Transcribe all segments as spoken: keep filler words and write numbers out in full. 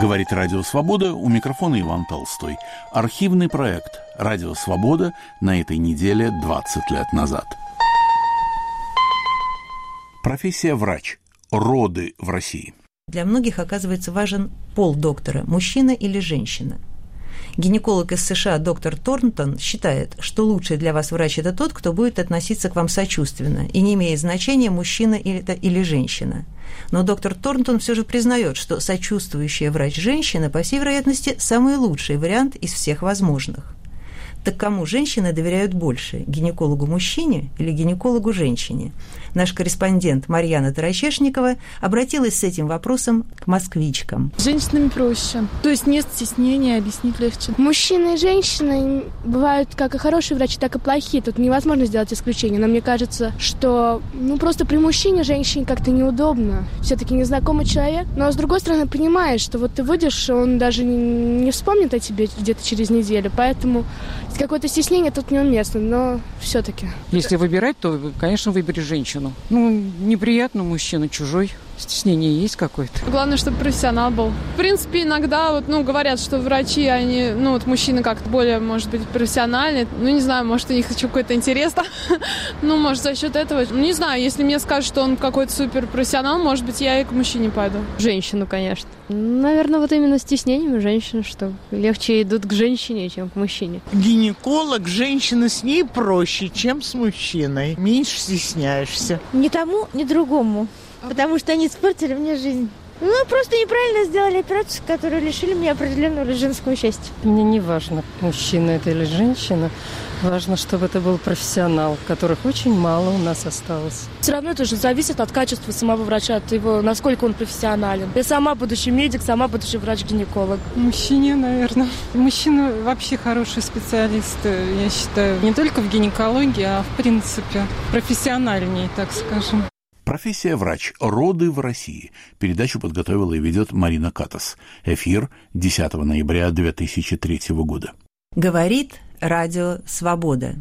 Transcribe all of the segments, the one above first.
Говорит Радио Свобода, у микрофона Иван Толстой. Архивный проект «Радио Свобода» на этой неделе двадцать лет назад. Профессия врач. Роды в России. Для многих оказывается важен пол доктора, мужчина или женщина. Гинеколог из США доктор Торнтон считает, что лучший для вас врач – это тот, кто будет относиться к вам сочувственно, и не имеет значения, мужчина это или женщина. Но доктор Торнтон все же признает, что сочувствующая врач-женщина, по всей вероятности, самый лучший вариант из всех возможных. Так кому женщины доверяют больше – гинекологу-мужчине или гинекологу-женщине? Наш корреспондент Марьяна Таращешникова обратилась с этим вопросом к москвичкам. С женщинами проще. То есть нет стеснения, объяснить легче. Мужчины и женщины бывают как и хорошие врачи, так и плохие. Тут невозможно сделать исключение. Но мне кажется, что ну, просто при мужчине женщине как-то неудобно. Все-таки незнакомый человек. Но с другой стороны, понимаешь, что вот ты выйдешь, он даже не, не вспомнит о тебе где-то через неделю. Поэтому какое-то стеснение тут неуместно, но все-таки. Если выбирать, то, конечно, выбери женщину. Ну, неприятно мужчина чужой. Стеснение есть какое-то. Главное, чтобы профессионал был. В принципе, иногда вот, ну, говорят, что врачи, они, ну, вот мужчины как-то более, может быть, профессиональные. Ну, не знаю, может, у них еще какой-то интерес. Ну, может, за счет этого. Ну, не знаю, если мне скажут, что он какой-то суперпрофессионал, может быть, я и к мужчине пойду. Женщину, конечно. Наверное, вот именно стеснением женщин, что легче идут к женщине, чем к мужчине. Гинеколог, женщина с ней проще, чем с мужчиной. Меньше стесняешься. Ни тому, ни другому. Потому что они испортили мне жизнь. Ну, просто неправильно сделали операцию, которую лишили меня определенного женского счастья. Мне не важно, мужчина это или женщина. Важно, чтобы это был профессионал, которых очень мало у нас осталось. Все равно это же зависит от качества самого врача, от его, насколько он профессионален. Я сама будущий медик, сама будущий врач-гинеколог. Мужчине, наверное. Мужчина вообще хороший специалист, я считаю. Не только в гинекологии, а в принципе профессиональнее, так скажем. Профессия врач. Роды в России. Передачу подготовила и ведет Марина Катас. Эфир десятого ноября две тысячи третьего года. Говорит Радио Свобода.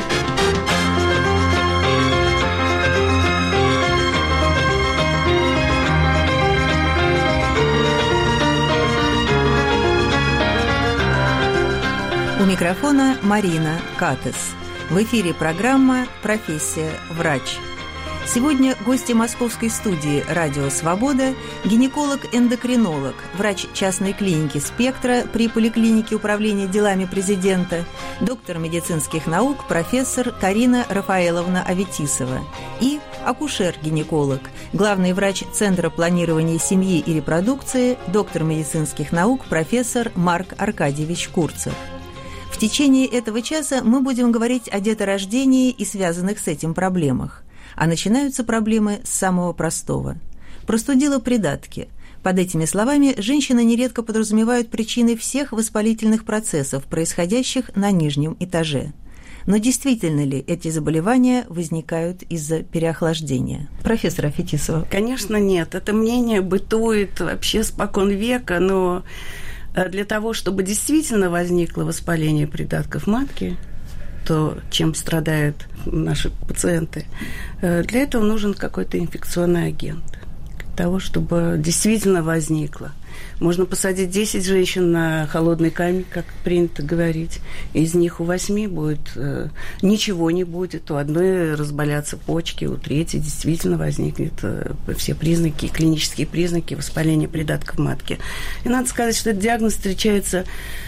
У микрофона Марина Катас. В эфире программа «Профессия врач». Сегодня гости московской студии «Радио Свобода» гинеколог-эндокринолог, врач частной клиники «Спектра» при поликлинике Управления делами президента, доктор медицинских наук, профессор Карина Рафаэловна Аветисова и акушер-гинеколог, главный врач Центра планирования семьи и репродукции, доктор медицинских наук, профессор Марк Аркадьевич Курцер. В течение этого часа мы будем говорить о деторождении и связанных с этим проблемах. А начинаются проблемы с самого простого. Простудила придатки. Под этими словами женщины нередко подразумевают причины всех воспалительных процессов, происходящих на нижнем этаже. Но действительно ли эти заболевания возникают из-за переохлаждения? Профессор Аветисова. Конечно, нет. Это мнение бытует вообще спокон века, но для того, чтобы действительно возникло воспаление придатков матки, то, чем страдают наши пациенты, для этого нужен какой-то инфекционный агент. Для того, чтобы действительно возникло. Можно посадить десять женщин на холодный камень, как принято говорить. Из них у восьми будет э, ничего не будет. У одной разболятся почки, у третьей действительно возникнут э, все признаки, клинические признаки воспаления придатков матки. И надо сказать, что этот диагноз встречается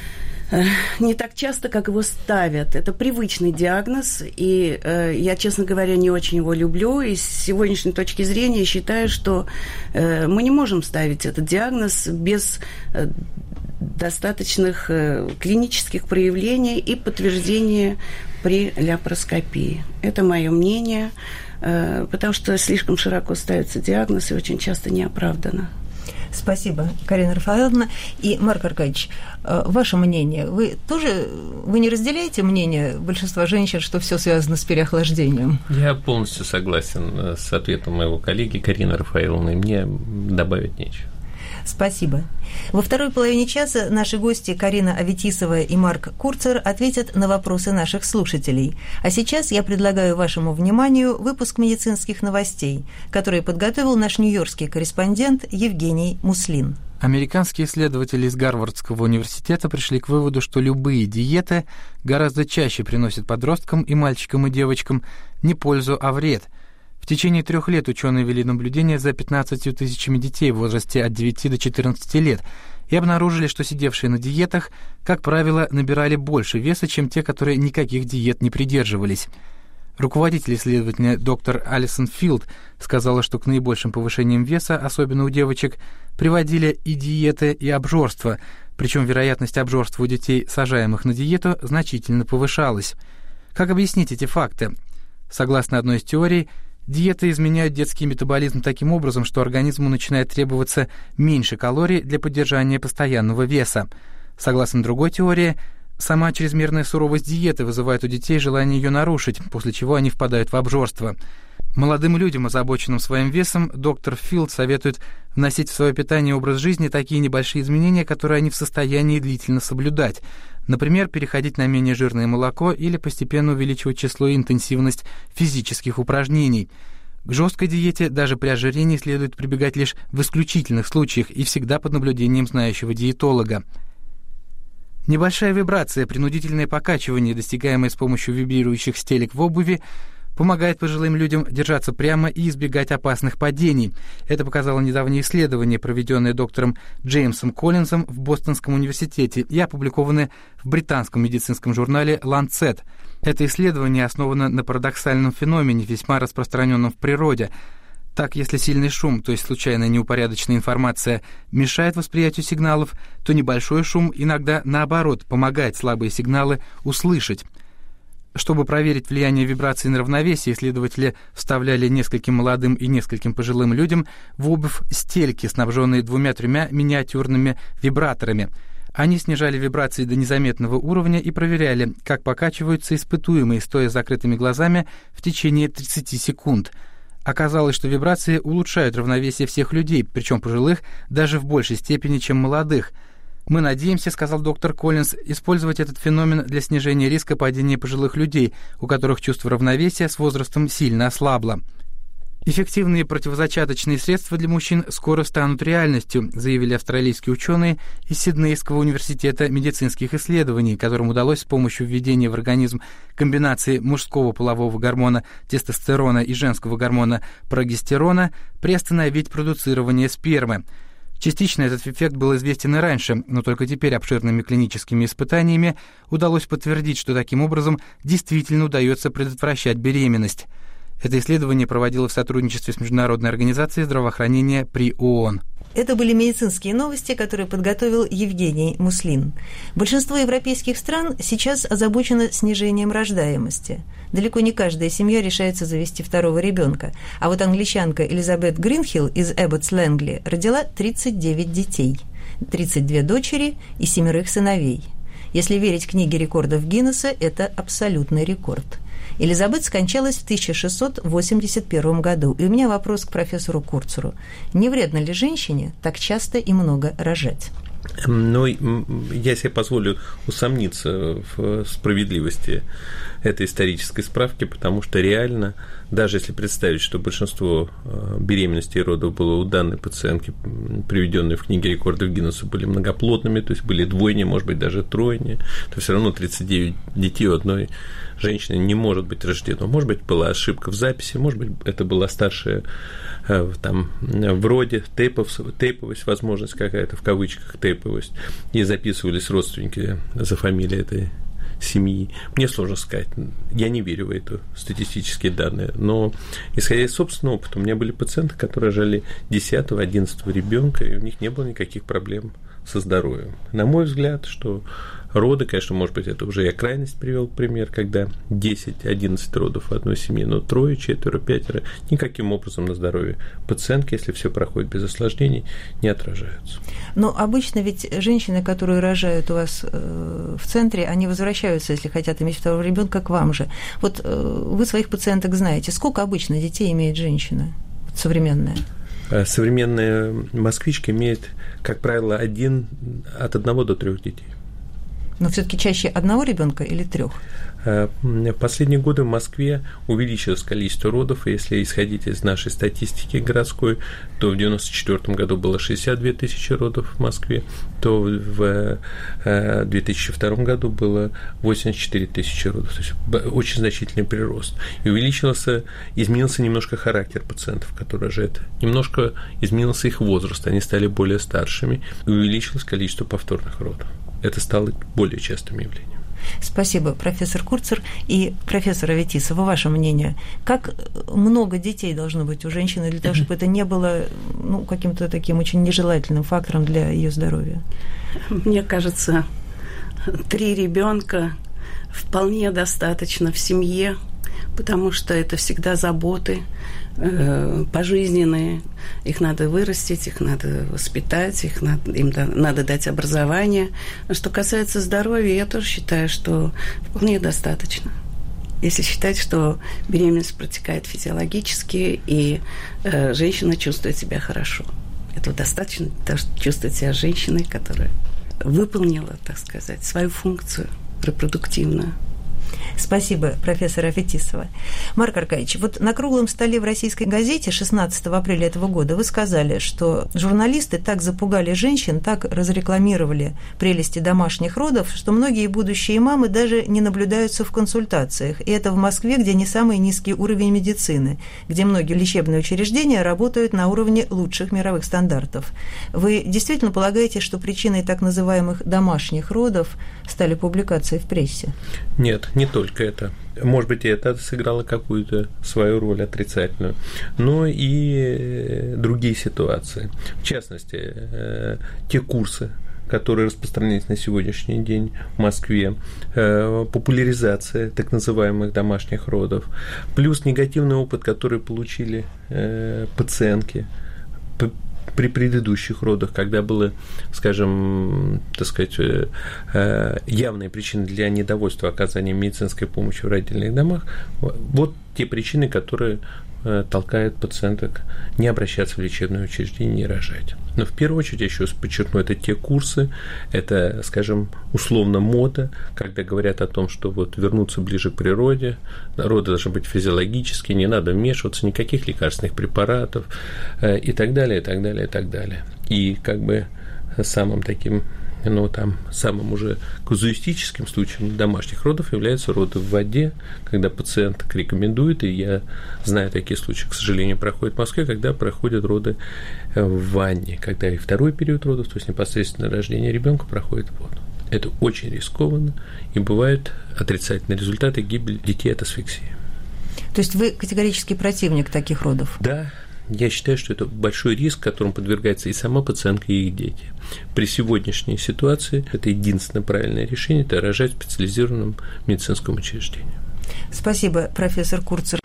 не так часто, как его ставят. Это привычный диагноз, и э, я, честно говоря, не очень его люблю. И с сегодняшней точки зрения считаю, что э, мы не можем ставить этот диагноз без э, достаточных э, клинических проявлений и подтверждения при ляпароскопии. Это мое мнение, э, потому что слишком широко ставится диагноз и очень часто неоправданно. Спасибо, Карина Рафаэловна. И, Марк Аркадьевич, ваше мнение. Вы тоже вы не разделяете мнение большинства женщин, что все связано с переохлаждением? Я полностью согласен с ответом моего коллеги Карины Рафаэловны. Мне добавить нечего. Спасибо. Во второй половине часа наши гости Карина Аветисова и Марк Курцер ответят на вопросы наших слушателей. А сейчас я предлагаю вашему вниманию выпуск медицинских новостей, который подготовил наш нью-йоркский корреспондент Евгений Муслин. Американские исследователи из Гарвардского университета пришли к выводу, что любые диеты гораздо чаще приносят подросткам и мальчикам и девочкам не пользу, а вред. В течение трех лет ученые вели наблюдения за пятнадцатью тысячами детей в возрасте от девяти до четырнадцати лет и обнаружили, что сидевшие на диетах, как правило, набирали больше веса, чем те, которые никаких диет не придерживались. Руководитель исследования доктор Алисон Филд сказала, что к наибольшим повышениям веса, особенно у девочек, приводили и диеты, и обжорство, причем вероятность обжорства у детей, сажаемых на диету, значительно повышалась. Как объяснить эти факты? Согласно одной из теорий, диеты изменяют детский метаболизм таким образом, что организму начинает требоваться меньше калорий для поддержания постоянного веса. Согласно другой теории, сама чрезмерная суровость диеты вызывает у детей желание ее нарушить, после чего они впадают в обжорство. Молодым людям, озабоченным своим весом, доктор Филд советует вносить в свое питание и образ жизни такие небольшие изменения, которые они в состоянии длительно соблюдать. Например, переходить на менее жирное молоко или постепенно увеличивать число и интенсивность физических упражнений. К жесткой диете даже при ожирении следует прибегать лишь в исключительных случаях и всегда под наблюдением знающего диетолога. Небольшая вибрация, принудительное покачивание, достигаемое с помощью вибрирующих стелек в обуви, помогает пожилым людям держаться прямо и избегать опасных падений. Это показало недавнее исследование, проведенное доктором Джеймсом Коллинзом в Бостонском университете и опубликованное в британском медицинском журнале Lancet. Это исследование основано на парадоксальном феномене, весьма распространенном в природе. Так, если сильный шум, то есть случайная неупорядоченная информация, мешает восприятию сигналов, то небольшой шум иногда, наоборот, помогает слабые сигналы услышать. Чтобы проверить влияние вибраций на равновесие, исследователи вставляли нескольким молодым и нескольким пожилым людям в обувь стельки, снабженные двумя-тремя миниатюрными вибраторами. Они снижали вибрации до незаметного уровня и проверяли, как покачиваются испытуемые, стоя с закрытыми глазами в течение тридцати секунд. Оказалось, что вибрации улучшают равновесие всех людей, причем пожилых даже в большей степени, чем молодых. «Мы надеемся, — сказал доктор Коллинз, — использовать этот феномен для снижения риска падения пожилых людей, у которых чувство равновесия с возрастом сильно ослабло». Эффективные противозачаточные средства для мужчин скоро станут реальностью, заявили австралийские ученые из Сиднейского университета медицинских исследований, которым удалось с помощью введения в организм комбинации мужского полового гормона тестостерона и женского гормона прогестерона приостановить продуцирование спермы. Частично этот эффект был известен и раньше, но только теперь обширными клиническими испытаниями удалось подтвердить, что таким образом действительно удается предотвращать беременность. Это исследование проводилось в сотрудничестве с Международной организацией здравоохранения при ООН. Это были медицинские новости, которые подготовил Евгений Муслин. Большинство европейских стран сейчас озабочено снижением рождаемости. Далеко не каждая семья решается завести второго ребенка. А вот англичанка Элизабет Гринхилл из Эбботс-Лэнгли родила тридцать девять детей, тридцать две дочери и семерых сыновей. Если верить книге рекордов Гиннесса, это абсолютный рекорд. Элизабет скончалась в тысяча шестьсот восемьдесят первом году. И у меня вопрос к профессору Курцеру. Не вредно ли женщине так часто и много рожать? Ну, я себе позволю усомниться в справедливости этой исторической справки, потому что реально, даже если представить, что большинство беременностей и родов было у данной пациентки, приведенные в книге рекордов Гиннесса, были многоплодными, то есть были двойни, может быть, даже тройни, то все равно тридцать девять детей у одной женщины не может быть рождено. Может быть, была ошибка в записи, может быть, это была старшая там в роде, тейпов, тейповость, возможность какая-то, в кавычках, тейповость, и записывались родственники за фамилией этой семьи. Мне сложно сказать, я не верю в эти статистические данные, но, исходя из собственного опыта, у меня были пациенты, которые рожали десятого, одиннадцатого ребенка, и у них не было никаких проблем со здоровьем. На мой взгляд, что роды, конечно, может быть, это уже я крайность привел пример, когда десять-одиннадцать родов в одной семье, но трое, четверо, пятеро никаким образом на здоровье пациентки, если все проходит без осложнений, не отражаются. Но обычно ведь женщины, которые рожают у вас в центре, они возвращаются, если хотят иметь второго ребенка, к вам же. Вот вы своих пациенток знаете, сколько обычно детей имеет женщина современная? Современная москвичка имеет, как правило, один, от одного до трех детей. Но все-таки чаще одного ребенка или трех? Последние годы в Москве увеличилось количество родов, и если исходить из нашей статистики городской, то в девяносто четвёртом году было шестьдесят две тысячи родов в Москве, то в две тысячи втором году было восемьдесят четыре тысячи родов, то есть очень значительный прирост. И увеличился, изменился немножко характер пациентов, которые рожают, немножко изменился их возраст, они стали более старшими, и увеличилось количество повторных родов. Это стало более частым явлением. Спасибо, профессор Курцер. И профессор Аветисова, ваше мнение, как много детей должно быть у женщины для того, чтобы это не было ну, каким-то таким очень нежелательным фактором для ее здоровья? Мне кажется, три ребенка вполне достаточно в семье, потому что это всегда заботы э, пожизненные. Их надо вырастить, их надо воспитать, их надо, им да, надо дать образование. А что касается здоровья, я тоже считаю, что вполне достаточно. Если считать, что беременность протекает физиологически, и э, женщина чувствует себя хорошо. Этого достаточно для того, чтобы чувствовать себя женщиной, которая выполнила, так сказать, свою функцию репродуктивную. Спасибо, профессор Аветисова. Марк Аркадьевич, вот на круглом столе в «Российской газете» шестнадцатого апреля этого года вы сказали, что журналисты так запугали женщин, так разрекламировали прелести домашних родов, что многие будущие мамы даже не наблюдаются в консультациях. И это в Москве, где не самый низкий уровень медицины, где многие лечебные учреждения работают на уровне лучших мировых стандартов. Вы действительно полагаете, что причиной так называемых домашних родов стали публикации в прессе? Нет, не только это. Может быть, и это сыграло какую-то свою роль отрицательную, но и другие ситуации. В частности, те курсы, которые распространились на сегодняшний день в Москве, популяризация так называемых домашних родов, плюс негативный опыт, который получили пациентки при предыдущих родах, когда было, скажем, так сказать, явные причины для недовольства оказанием медицинской помощи в родильных домах, вот те причины, которые толкают пациенток не обращаться в лечебное учреждение, не рожать. Но в первую очередь, я еще раз подчеркну, это те курсы, это, скажем, условно мода, когда говорят о том, что вот вернуться ближе к природе, роды должны быть физиологические, не надо вмешиваться, никаких лекарственных препаратов и так далее, и так далее, и так далее. И как бы самым таким, ну, там, самым уже казуистическим случаем домашних родов являются роды в воде, когда пациент рекомендует, и я знаю такие случаи, к сожалению, проходят в Москве, когда проходят роды в ванне, когда и второй период родов, то есть непосредственно рождение ребенка, проходит в воду. Это очень рискованно, и бывают отрицательные результаты, гибель детей от асфиксии. То есть вы категорически противник таких родов? Да. Я считаю, что это большой риск, которому подвергается и сама пациентка, и их дети. При сегодняшней ситуации это единственное правильное решение – это рожать в специализированном медицинском учреждении. Спасибо, профессор Курцер.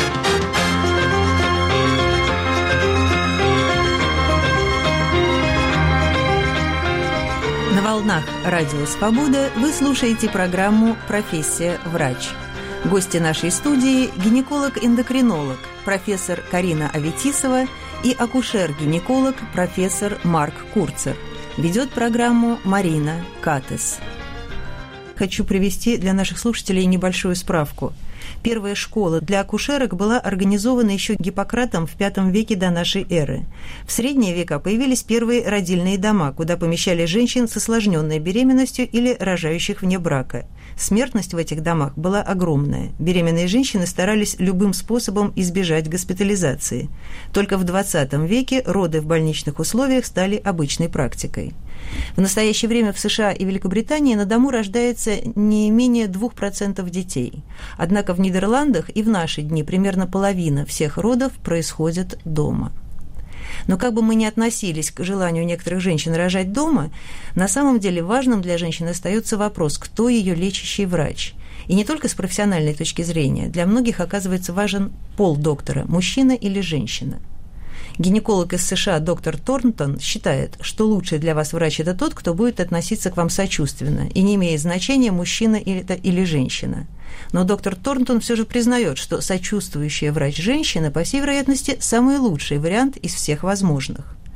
На волнах Радио Свобода вы слушаете программу «Профессия врач». Гости нашей студии – гинеколог-эндокринолог, профессор Карина Аветисова и акушер-гинеколог, профессор Марк Курцер. Ведет программу Марина Катес. Хочу привести для наших слушателей небольшую справку. Первая школа для акушерок была организована еще Гиппократом в пятом веке до нашей эры. В средние века появились первые родильные дома, куда помещали женщин с осложненной беременностью или рожающих вне брака. Смертность в этих домах была огромная. Беременные женщины старались любым способом избежать госпитализации. Только в двадцатом веке роды в больничных условиях стали обычной практикой. В настоящее время в США и Великобритании на дому рождается не менее двух процентов детей. Однако в Нидерландах и в наши дни примерно половина всех родов происходит дома. Но как бы мы ни относились к желанию некоторых женщин рожать дома, на самом деле важным для женщины остается вопрос, кто ее лечащий врач. И не только с профессиональной точки зрения. Для многих оказывается важен пол доктора – мужчина или женщина. Гинеколог из США доктор Торнтон считает, что лучший для вас врач – это тот, кто будет относиться к вам сочувственно, и не имеет значения, мужчина это или женщина. Но доктор Торнтон все же признает, что сочувствующая врач-женщина, по всей вероятности, самый лучший вариант из всех возможных.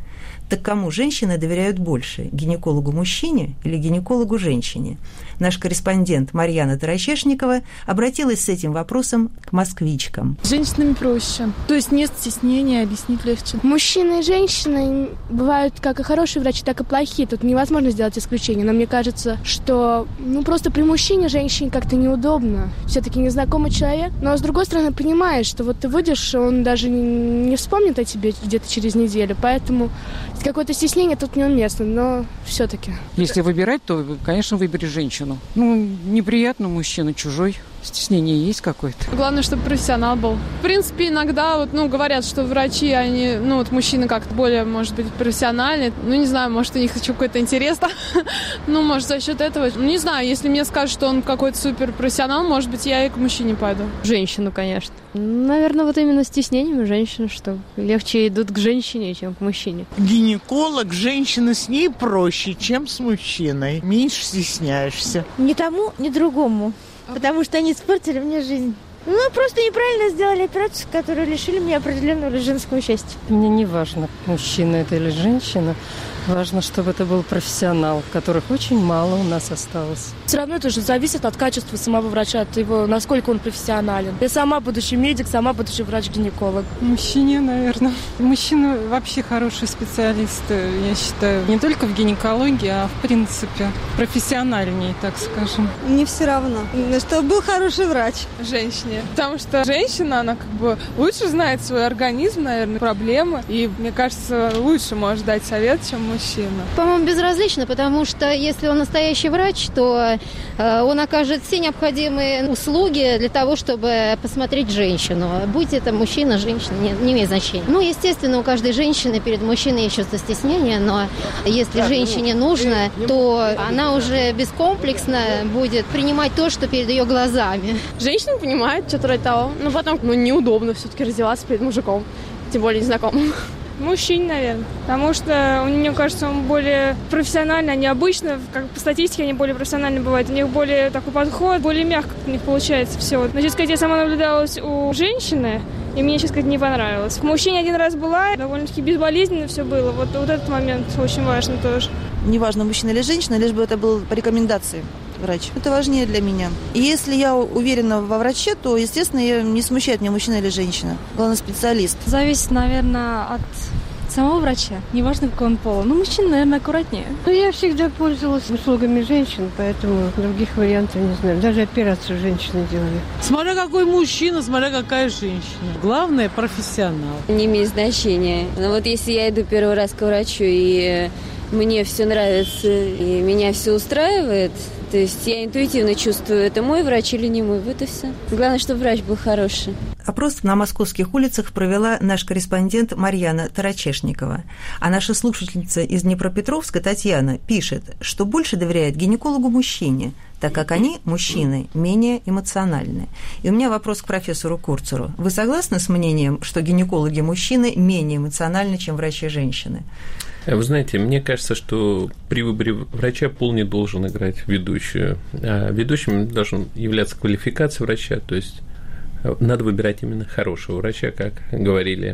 Так кому женщины доверяют больше, гинекологу-мужчине или гинекологу-женщине? Наш корреспондент Марьяна Тарачешникова обратилась с этим вопросом к москвичкам. С женщинами проще. То есть нет стеснения, объяснить легче. Мужчины и женщины бывают как и хорошие врачи, так и плохие. Тут невозможно сделать исключение. Но мне кажется, что ну, просто при мужчине женщине как-то неудобно. Все-таки незнакомый человек. Но с другой стороны, понимаешь, что вот ты выйдешь, он даже не вспомнит о тебе где-то через неделю. Поэтому какое-то стеснение тут неуместно, но все-таки. Если выбирать, то, конечно, выбери женщину. Ну, неприятно мужчина чужой. Стеснение есть какое-то. Главное, чтобы профессионал был. В принципе, иногда вот, ну, говорят, что врачи, они, ну, вот мужчины как-то более, может быть, профессиональные. Ну, не знаю, может, у них еще какой-то интерес. Ну, может, за счет этого. Ну, не знаю, если мне скажут, что он какой-то суперпрофессионал, может быть, я и к мужчине пойду. Женщину, конечно. Наверное, вот именно стеснением женщин, что легче идут к женщине, чем к мужчине. Гинеколог, женщина с ней проще, чем с мужчиной. Меньше стесняешься. Ни тому, ни другому. Потому что они испортили мне жизнь. Ну, просто неправильно сделали операцию, которую лишили меня определенного женского счастья. Мне не важно, мужчина это или женщина. Важно, чтобы это был профессионал, которых очень мало у нас осталось. Все равно это же зависит от качества самого врача, от его, насколько он профессионален. Я сама будущий медик, сама будущий врач-гинеколог. Мужчине, наверное. Мужчина вообще хороший специалист, я считаю. Не только в гинекологии, а в принципе профессиональнее, так скажем. Мне все равно, чтобы был хороший врач. Женщине. Потому что женщина, она как бы лучше знает свой организм, наверное, проблемы. И, мне кажется, лучше может дать совет, чем мужчина. По-моему, безразлично, потому что если он настоящий врач, то э, он окажет все необходимые услуги для того, чтобы посмотреть женщину. Будь это мужчина, женщина, не, не имеет значения. Ну, естественно, у каждой женщины перед мужчиной есть чувство стеснения, но если женщине нужно, то она уже бескомплексно будет принимать то, что перед ее глазами. Женщина понимает, что ради того, но потом ну, неудобно все-таки раздеваться перед мужиком, тем более незнакомым. Мужчин, наверное. Потому что, мне кажется, он более профессиональный, они обычно, как по статистике, они более профессиональны бывают. У них более такой подход, более мягко у них получается все. Но, честно сказать, я сама наблюдалась у женщины, и мне, честно сказать, не понравилось. В мужчине один раз была, довольно-таки безболезненно все было. Вот, вот этот момент очень важный тоже. Неважно, мужчина или женщина, лишь бы это был по рекомендации врач. Это важнее для меня. И если я уверена во враче, то, естественно, не смущает меня мужчина или женщина. Главное, специалист. Зависит, наверное, от самого врача. Неважно, какой он пол. Ну, мужчина, наверное, аккуратнее. Ну, я всегда пользовалась услугами женщин, поэтому других вариантов не знаю. Даже операцию женщины делали. Смотря какой мужчина, смотря какая женщина. Главное, профессионал. Не имеет значения. Но вот если я иду первый раз к врачу, и мне все нравится, и меня все устраивает, то есть я интуитивно чувствую, это мой врач или не мой, вот и все. Главное, чтобы врач был хороший. Опрос на московских улицах провела наш корреспондент Марьяна Тарачешникова. А наша слушательница из Днепропетровска Татьяна пишет, что больше доверяет гинекологу-мужчине, так как они, мужчины, менее эмоциональны. И у меня вопрос к профессору Курцеру. Вы согласны с мнением, что гинекологи-мужчины менее эмоциональны, чем врачи-женщины? Вы знаете, мне кажется, что при выборе врача пол не должен играть ведущую. А ведущим должен являться квалификация врача, то есть надо выбирать именно хорошего врача, как говорили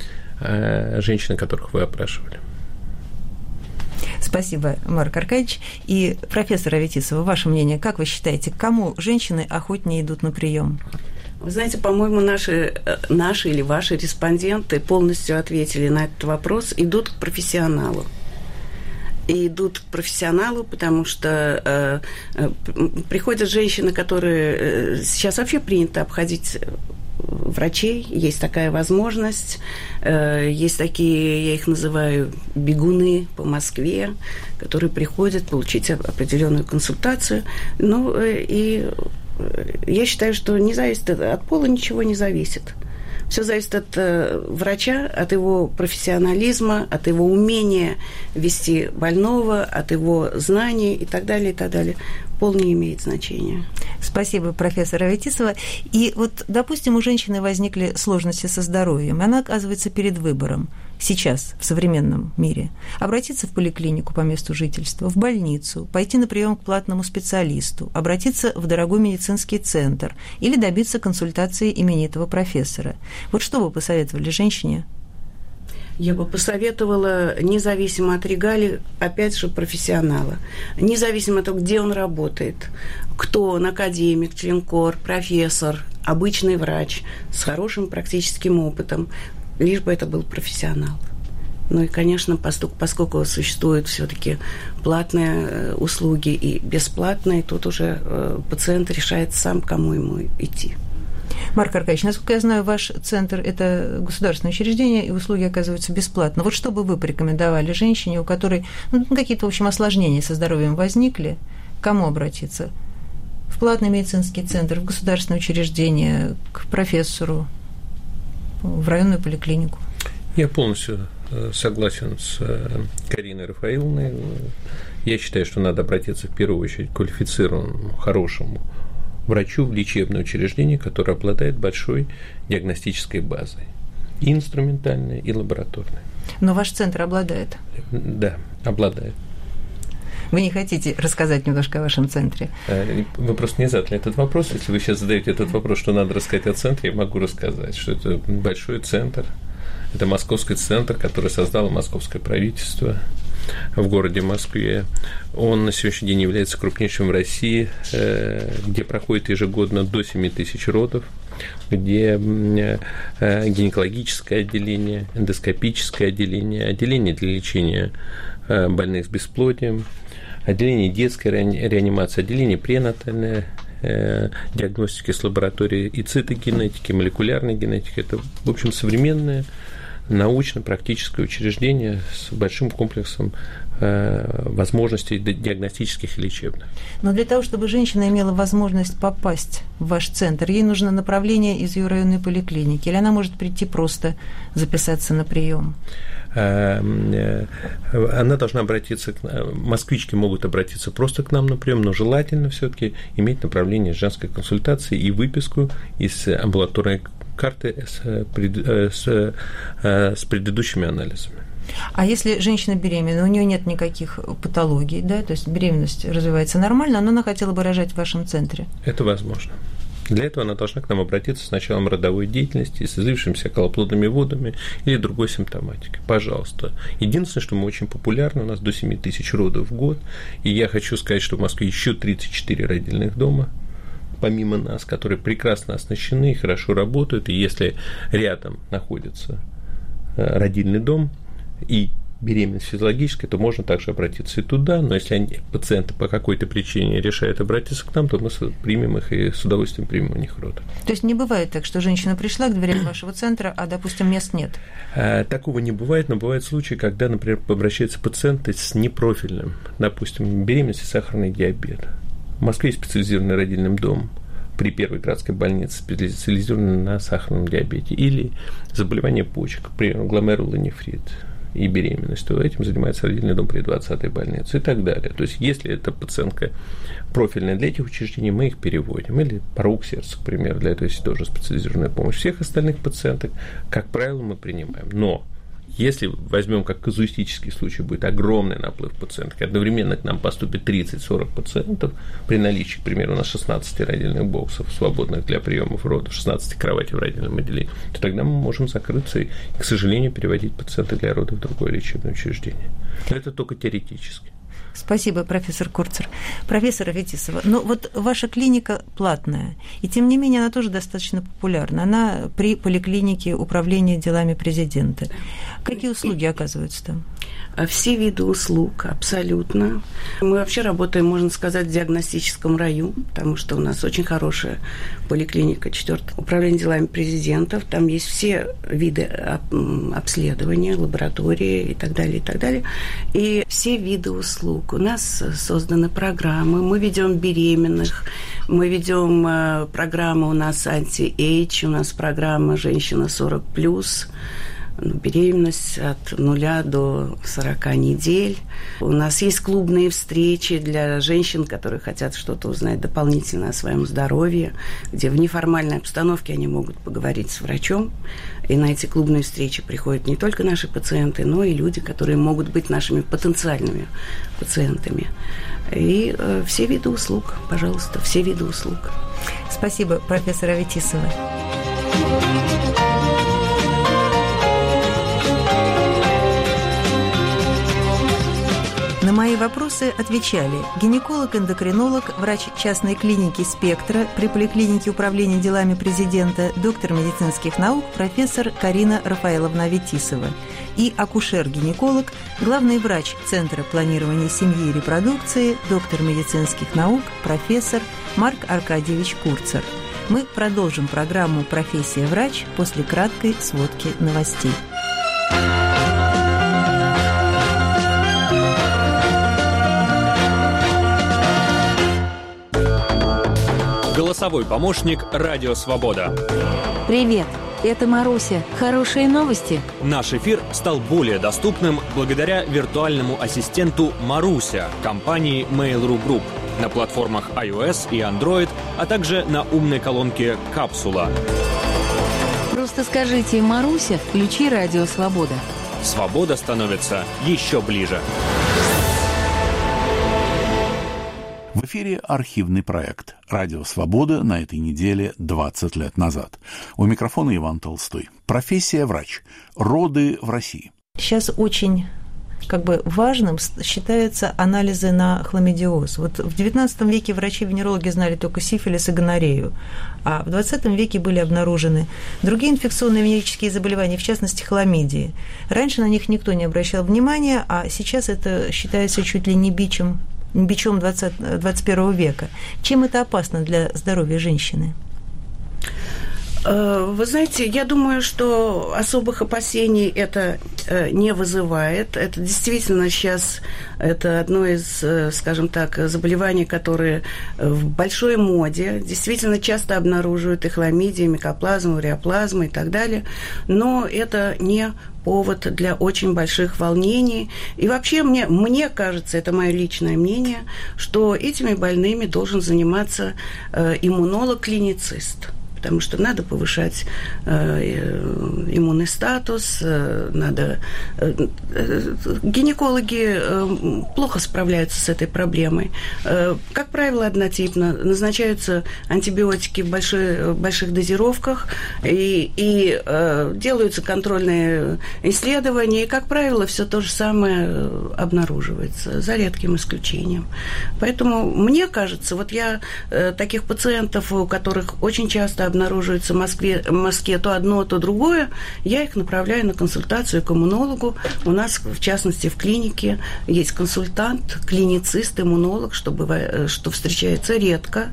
женщины, которых вы опрашивали. Спасибо, Марк Аркадьевич. И профессор Аветисова, ваше мнение, как вы считаете, к кому женщины охотнее идут на прием? Вы знаете, по-моему, наши, наши или ваши респонденты полностью ответили на этот вопрос. Идут к профессионалу. И идут к профессионалу, потому что э, приходят женщины, которые... Сейчас вообще принято обходить врачей, есть такая возможность. Э, есть такие, я их называю, бегуны по Москве, которые приходят получить определенную консультацию. Ну, э, и... Я считаю, что не зависит от пола, ничего не зависит. Все зависит от э, врача, от его профессионализма, от его умения вести больного, от его знаний и так далее, и так далее. Пол не имеет значения. Спасибо, профессор Аветисова. И вот, допустим, у женщины возникли сложности со здоровьем, и она оказывается перед выбором сейчас, в современном мире, обратиться в поликлинику по месту жительства, в больницу, пойти на прием к платному специалисту, обратиться в дорогой медицинский центр или добиться консультации именитого профессора. Вот что вы посоветовали женщине? Я бы посоветовала, независимо от регалий, опять же, профессионала. Независимо от того, где он работает, кто он, академик, член-кор, профессор, обычный врач с хорошим практическим опытом, лишь бы это был профессионал. Ну и, конечно, поскольку существуют все-таки платные услуги и бесплатные, тут уже пациент решает сам, к кому ему идти. Марк Аркадьевич, насколько я знаю, ваш центр – это государственное учреждение, и услуги оказываются бесплатно. Вот что бы вы порекомендовали женщине, у которой ну, какие-то, в общем, осложнения со здоровьем возникли, к кому обратиться? В платный медицинский центр, в государственное учреждение, к профессору, в районную поликлинику? Я полностью согласен с Кариной Рафаиловной. Я считаю, что надо обратиться в первую очередь к квалифицированному, хорошему врачу в лечебное учреждение, которое обладает большой диагностической базой, и инструментальной, и лабораторной. Но ваш центр обладает? Да, обладает. Вы не хотите рассказать немножко о вашем центре? Вы просто не задали этот вопрос. Если вы сейчас задаете этот вопрос, что надо рассказать о центре, я могу рассказать, что это большой центр. Это московский центр, который создало московское правительство в городе Москве. Он на сегодняшний день является крупнейшим в России, где проходит ежегодно до семи тысяч родов, где гинекологическое отделение, эндоскопическое отделение, отделение для лечения больных с бесплодием, отделение детской реанимации, отделение пренатальной диагностики с лабораторией и цитогенетики, молекулярной генетики. Это, в общем, современное научно-практическое учреждение с большим комплексом э, возможностей диагностических и лечебных. Но для того, чтобы женщина имела возможность попасть в ваш центр, ей нужно направление из ее районной поликлиники, или она может прийти просто записаться на прием? Она должна обратиться, к, москвички могут обратиться просто к нам на прием, но желательно все-таки иметь направление женской консультации и выписку из амбулаторной карты с, с, с предыдущими анализами. А если женщина беременна, у нее нет никаких патологий, да, то есть беременность развивается нормально, но она хотела бы рожать в вашем центре? Это возможно. Для этого она должна к нам обратиться с началом родовой деятельности, с излившимися околоплодными водами или другой симптоматикой. Пожалуйста. Единственное, что мы очень популярны, у нас до семи тысяч родов в год, и я хочу сказать, что в Москве еще тридцать четыре родильных дома, помимо нас, которые прекрасно оснащены и хорошо работают, и если рядом находится родильный дом и беременность физиологическая, то можно также обратиться и туда, но если они, пациенты по какой-то причине решают обратиться к нам, то мы примем их и с удовольствием примем у них роды. То есть не бывает так, что женщина пришла к дверям вашего центра, а, допустим, мест нет? Такого не бывает, но бывают случаи, когда, например, обращаются пациенты с непрофильным, допустим, беременность и сахарный диабет. В Москве есть специализированный родильный дом при Первой городской больнице, специализированный на сахарном диабете, или заболевание почек, например, гломерулонефрит и беременность, то этим занимается родильный дом при двадцатой больнице и так далее. То есть, если эта пациентка профильная для этих учреждений, мы их переводим. Или порог сердца, к примеру, для этого есть тоже специализированная помощь. Всех остальных пациенток, как правило, мы принимаем. Но если возьмем как казуистический случай, будет огромный наплыв пациентов, одновременно к нам поступит тридцать-сорок пациентов, при наличии, к примеру, у нас шестнадцать родильных боксов, свободных для приемов родов, шестнадцать кроватей в родильном отделении, то тогда мы можем закрыться и, к сожалению, переводить пациента для родов в другое лечебное учреждение. Но это только теоретически. Спасибо, профессор Курцер. Профессор Аветисова, ну вот ваша клиника платная, и тем не менее она тоже достаточно популярна. Она при поликлинике управления делами президента. Какие услуги оказываются там? Все виды услуг, абсолютно. Мы вообще работаем, можно сказать, в диагностическом раю, потому что у нас очень хорошая поликлиника, четвёртое управление делами президентов. Там есть все виды обследования, лаборатории и так далее, и так далее. И все виды услуг. У нас созданы программы, мы ведем беременных, мы ведем программу у нас анти-эйдж, у нас программа «Женщина сорок плюс», беременность от нуля до сорока недель. У нас есть клубные встречи для женщин, которые хотят что-то узнать дополнительно о своем здоровье, где в неформальной обстановке они могут поговорить с врачом. И на эти клубные встречи приходят не только наши пациенты, но и люди, которые могут быть нашими потенциальными пациентами. И э, все виды услуг, пожалуйста, все виды услуг. Спасибо, профессор Аветисова. На мои вопросы отвечали гинеколог-эндокринолог, врач частной клиники «Спектра» при поликлинике управления делами президента, доктор медицинских наук, профессор Карина Рафаэловна Аветисова и акушер-гинеколог, главный врач Центра планирования семьи и репродукции, доктор медицинских наук, профессор Марк Аркадьевич Курцер. Мы продолжим программу «Профессия врач» после краткой сводки новостей. Голосовой помощник «Радио Свобода». Привет, это Маруся. Хорошие новости. Наш эфир стал более доступным благодаря виртуальному ассистенту «Маруся» компании Mail.ru Group на платформах iOS и Android, а также на умной колонке «Капсула». Просто скажите «Маруся, включи «Радио Свобода». Свобода становится еще ближе. В эфире архивный проект «Радио Свобода» на этой неделе двадцать лет назад. У микрофона Иван Толстой. Профессия врач. Роды в России. Сейчас очень как бы важным считаются анализы на хламидиоз. Вот в девятнадцатом веке врачи-венерологи знали только сифилис и гонорею, а в двадцатом веке были обнаружены другие инфекционные венерические заболевания, в частности хламидии. Раньше на них никто не обращал внимания, а сейчас это считается чуть ли не бичем бичом двадцать первого века. Чем это опасно для здоровья женщины? Вы знаете, я думаю, что особых опасений это не вызывает. Это действительно сейчас это одно из, скажем так, заболеваний, которые в большой моде. Действительно часто обнаруживают и хламидию, и микоплазму, уреоплазму и так далее. Но это не повод для очень больших волнений. И вообще мне, мне кажется, это мое личное мнение, что этими больными должен заниматься э, иммунолог-клиницист. Потому что надо повышать э, иммунный статус, э, надо... Э, э, гинекологи э, плохо справляются с этой проблемой. Э, как правило, однотипно. Назначаются антибиотики в большой, больших дозировках, и, и э, делаются контрольные исследования, и, как правило, все то же самое обнаруживается, за редким исключением. Поэтому мне кажется, вот я э, таких пациентов, у которых очень часто обнаруживается в Москве, в Москве то одно, то другое, я их направляю на консультацию к иммунологу. У нас, в частности, в клинике есть консультант, клиницист, иммунолог, чтобы, что встречается редко.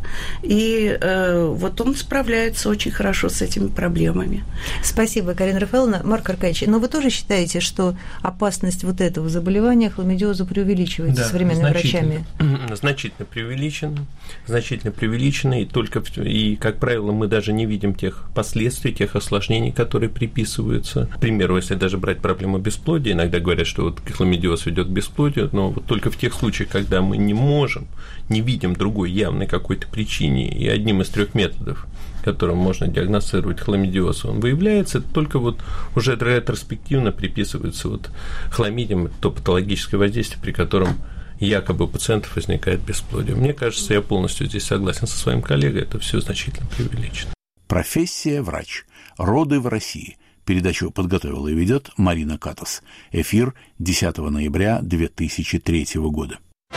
И э, вот он справляется очень хорошо с этими проблемами. Спасибо, Карина Рафаэловна. Марк Аркадьевич, но вы тоже считаете, что опасность вот этого заболевания, хламидиоза, преувеличивается да, современными врачами? Значительно преувеличено. Значительно преувеличено. И, только, и, как правило, мы даже не видим тех последствий, тех осложнений, которые приписываются. К примеру, если даже брать проблему бесплодия, иногда говорят, что вот хламидиоз ведет к бесплодию, но вот только в тех случаях, когда мы не можем, не видим другой явной какой-то причине, и одним из трех методов, которым можно диагностировать хламидиоз, он выявляется, только вот уже ретроспективно приписывается вот хламидиям то патологическое воздействие, при котором якобы у пациентов возникает бесплодие. Мне кажется, я полностью здесь согласен со своим коллегой, это все значительно преувеличено. Профессия врач. Роды в России. Передачу подготовила и ведет Марина Катас. Эфир десятого ноября две тысячи третьего года.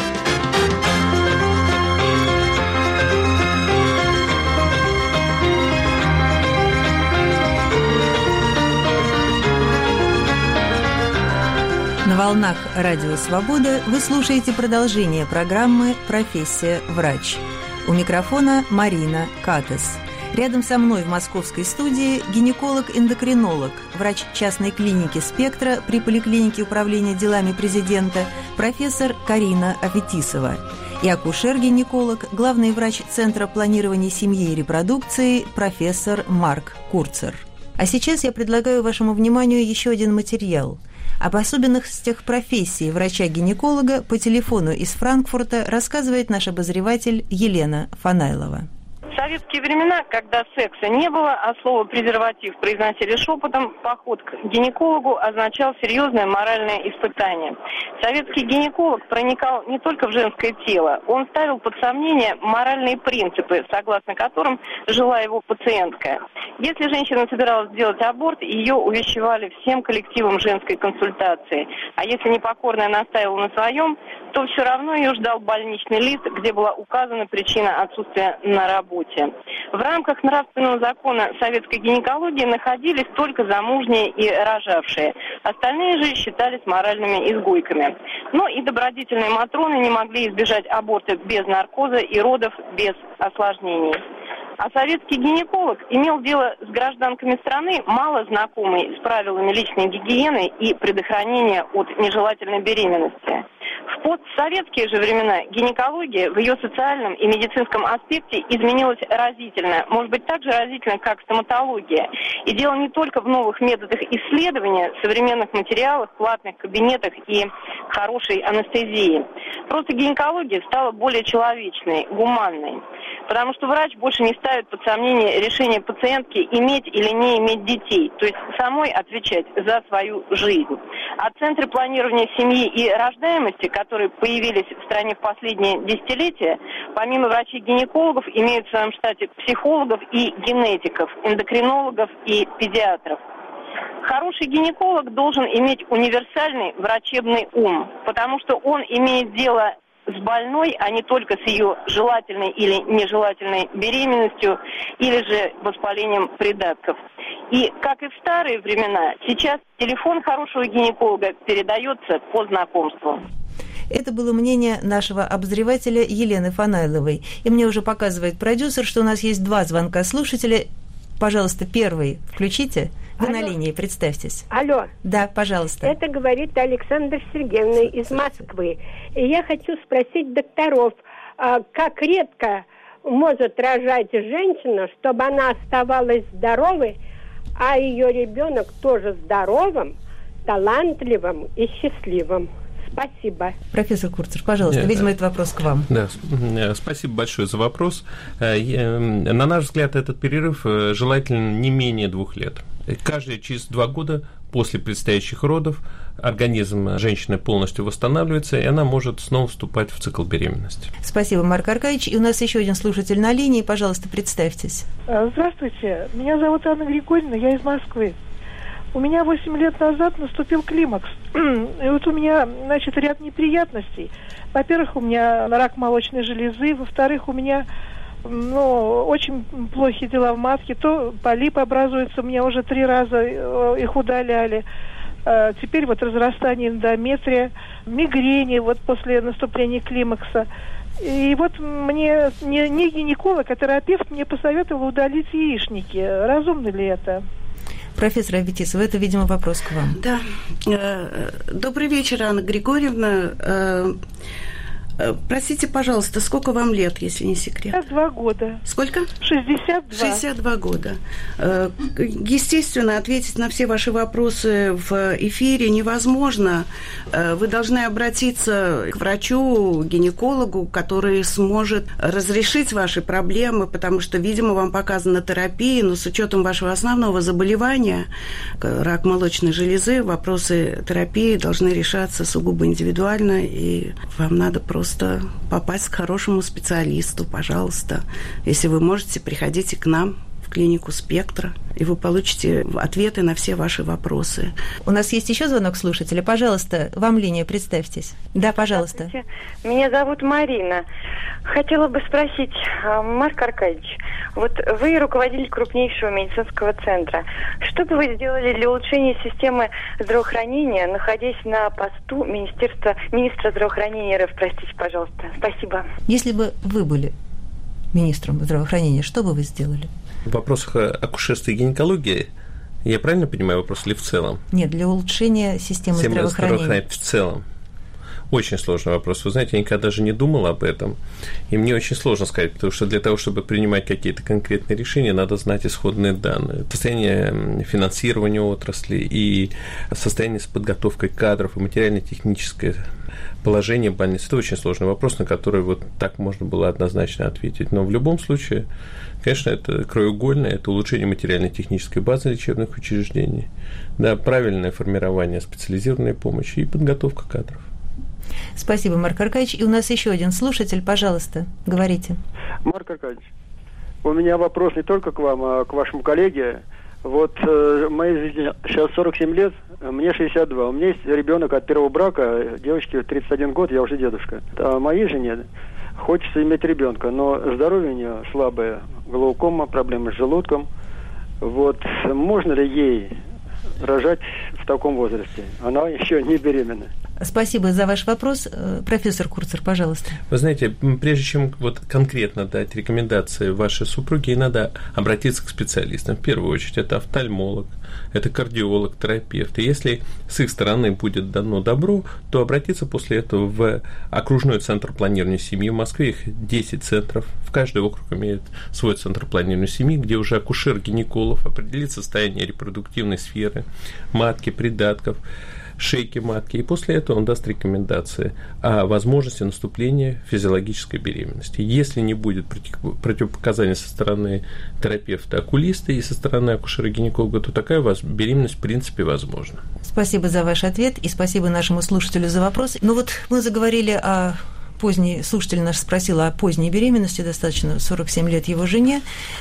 На волнах «Радио Свобода» вы слушаете продолжение программы «Профессия врач». У микрофона Марина Катас. Рядом со мной в московской студии гинеколог-эндокринолог, врач частной клиники «Спектра» при поликлинике управления делами президента, профессор Карина Аветисова, и акушер-гинеколог, главный врач Центра планирования семьи и репродукции, профессор Марк Курцер. А сейчас я предлагаю вашему вниманию еще один материал. Об особенностях профессии врача-гинеколога по телефону из Франкфурта рассказывает наш обозреватель Елена Фанайлова. В советские времена, когда секса не было, а слово «презерватив» произносили шепотом, поход к гинекологу означал серьезное моральное испытание. Советский гинеколог проникал не только в женское тело, он ставил под сомнение моральные принципы, согласно которым жила его пациентка. Если женщина собиралась сделать аборт, ее увещевали всем коллективом женской консультации. А если непокорная настаивала на своем, то все равно ее ждал больничный лист, где была указана причина отсутствия на работе. В рамках нравственного закона советской гинекологии находились только замужние и рожавшие. Остальные же считались моральными изгойками. Но и добродетельные матроны не могли избежать аборта без наркоза и родов без осложнений. А советский гинеколог имел дело с гражданками страны, мало знакомой с правилами личной гигиены и предохранения от нежелательной беременности. В постсоветские же времена гинекология в ее социальном и медицинском аспекте изменилась разительно, может быть, так же разительно, как стоматология. И дело не только в новых методах исследования, современных материалах, платных кабинетах и хорошей анестезии. Просто гинекология стала более человечной, гуманной. Потому что врач больше не ставит под сомнение решение пациентки иметь или не иметь детей, то есть самой отвечать за свою жизнь. А центры планирования семьи и рождаемости, которые появились в стране в последние десятилетия, помимо врачей-гинекологов, имеют в своем штате психологов и генетиков, эндокринологов и педиатров. Хороший гинеколог должен иметь универсальный врачебный ум, потому что он имеет дело с больной, а не только с ее желательной или нежелательной беременностью или же воспалением придатков. И, как и в старые времена, сейчас телефон хорошего гинеколога передается по знакомству. Это было мнение нашего обозревателя Елены Фанайловой. И мне уже показывает продюсер, что у нас есть два звонка слушателя. Пожалуйста, первый включите. Вы Алло. На линии, представьтесь. Алло. Да, пожалуйста. Это говорит Александра Сергеевна из Москвы. И я хочу спросить докторов, как редко может рожать женщина, чтобы она оставалась здоровой, а ее ребенок тоже здоровым, талантливым и счастливым. Спасибо. Профессор Курцер, пожалуйста, Нет, видимо, это вопрос к вам. Да, спасибо большое за вопрос. На наш взгляд, этот перерыв желательно не менее двух лет. Каждые через два года после предстоящих родов организм женщины полностью восстанавливается, и она может снова вступать в цикл беременности. Спасибо, Марк Аркадьевич. И у нас еще один слушатель на линии. Пожалуйста, представьтесь. Здравствуйте. Меня зовут Анна Григорьевна, я из Москвы. У меня восемь лет назад наступил климакс. И вот у меня, значит, ряд неприятностей. Во-первых, у меня рак молочной железы. Во-вторых, у меня, ну, очень плохие дела в матке. То полип образуется, у меня уже три раза их удаляли. Теперь вот разрастание эндометрия, мигрени вот после наступления климакса. И вот мне не, не гинеколог, а терапевт мне посоветовал удалить яичники. Разумно ли это? Профессор Аветисова, это, видимо, вопрос к вам. Да. Добрый вечер, Анна Григорьевна. Простите, пожалуйста, сколько вам лет, если не секрет? шестьдесят два года. Сколько? шестьдесят два. шестьдесят два года. Естественно, ответить на все ваши вопросы в эфире невозможно. Вы должны обратиться к врачу, гинекологу, который сможет разрешить ваши проблемы, потому что, видимо, вам показана терапия, но с учетом вашего основного заболевания, рак молочной железы, вопросы терапии должны решаться сугубо индивидуально, и вам надо просто Просто попасть к хорошему специалисту, пожалуйста. Если вы можете, приходите к нам в клинику «Спектра», и вы получите ответы на все ваши вопросы. У нас есть еще звонок слушателя. Пожалуйста, вам линия, представьтесь. Да, пожалуйста. Меня зовут Марина. Хотела бы спросить, Марк Аркадьевич, вот вы руководитель крупнейшего медицинского центра. Что бы вы сделали для улучшения системы здравоохранения, находясь на посту министерства, министра здравоохранения РФ? Простите, пожалуйста. Спасибо. Если бы вы были министром здравоохранения, что бы вы сделали? В вопросах акушерства и гинекологии, я правильно понимаю вопрос, или в целом? Нет, для улучшения системы Система здравоохранения. здравоохранения. В целом. Очень сложный вопрос. Вы знаете, я никогда даже не думал об этом. И мне очень сложно сказать, потому что для того, чтобы принимать какие-то конкретные решения, надо знать исходные данные. Состояние финансирования отрасли и состояние с подготовкой кадров и материально-техническое положение больниц. Это очень сложный вопрос, на который вот так можно было однозначно ответить. Но в любом случае, конечно, это краеугольное, это улучшение материально-технической базы лечебных учреждений, да, правильное формирование специализированной помощи и подготовка кадров. Спасибо, Марк Аркадьевич. И у нас еще один слушатель. Пожалуйста, говорите. Марк Аркадьевич, у меня вопрос не только к вам, а к вашему коллеге. Вот э, моей жизни сейчас сорок семь лет, мне шестьдесят два. У меня есть ребенок от первого брака, девочке тридцать один год, я уже дедушка. А моей жене хочется иметь ребенка, но здоровье у нее слабое, глаукома, проблемы с желудком. Вот можно ли ей рожать в таком возрасте? Она еще не беременна. Спасибо за ваш вопрос. Профессор Курцер, пожалуйста. Вы знаете, прежде чем вот конкретно дать рекомендации вашей супруге, ей надо обратиться к специалистам. В первую очередь, это офтальмолог, это кардиолог, терапевт. И если с их стороны будет дано добро, то обратиться после этого в окружной центр планирования семьи. В Москве их десять центров. В каждый округ имеет свой центр планирования семьи, где уже акушер-гинеколог определит состояние репродуктивной сферы, матки, придатков, шейки матки, и после этого он даст рекомендации о возможности наступления физиологической беременности. Если не будет противопоказаний со стороны терапевта-окулиста и со стороны акушера-гинеколога, то такая беременность в принципе возможна. Спасибо за ваш ответ и спасибо нашему слушателю за вопрос. Ну вот мы заговорили о поздней, слушатель наш спросил о поздней беременности, достаточно сорок семь лет его жене.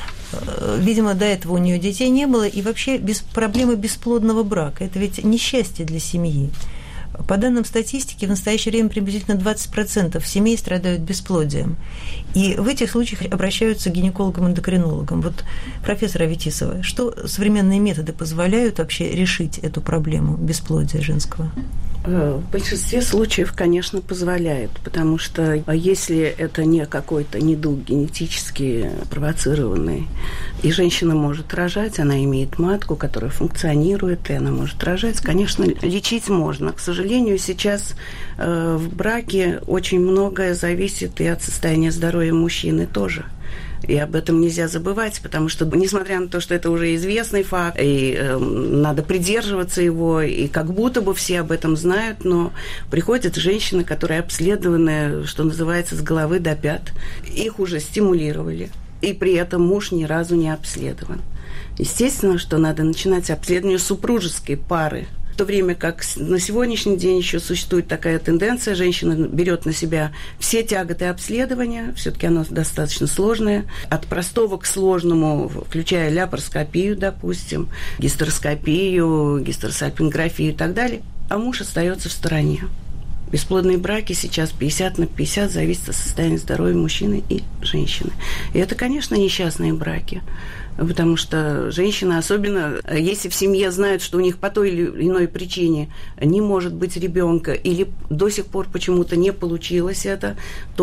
Видимо, до этого у нее детей не было, и вообще без проблемы бесплодного брака. Это ведь несчастье для семьи. По данным статистики, в настоящее время приблизительно двадцать процентов семей страдают бесплодием. И в этих случаях обращаются к гинекологам-эндокринологам. Вот, профессор Аветисова, что современные методы позволяют вообще решить эту проблему бесплодия женского? В большинстве случаев, конечно, позволяет, потому что если это не какой-то недуг генетически провоцированный, и женщина может рожать, она имеет матку, которая функционирует, и она может рожать, конечно, лечить можно. К сожалению, сейчас э, в браке очень многое зависит и от состояния здоровья мужчины тоже. И об этом нельзя забывать, потому что, несмотря на то, что это уже известный факт, и э, надо придерживаться его, и как будто бы все об этом знают, но приходят женщины, которые обследованы, что называется, с головы до пят. Их уже стимулировали, и при этом муж ни разу не обследован. Естественно, что надо начинать обследование супружеской пары. В то время как на сегодняшний день еще существует такая тенденция, женщина берет на себя все тяготы обследования, все-таки оно достаточно сложное, от простого к сложному, включая ляпароскопию, допустим, гистероскопию, гистеросальпинграфию и так далее, а муж остается в стороне. Бесплодные браки сейчас пятьдесят на пятьдесят, зависит от состояния здоровья мужчины и женщины. И это, конечно, несчастные браки, потому что женщина, особенно если в семье знают, что у них по той или иной причине не может быть ребенка или до сих пор почему-то не получилось это,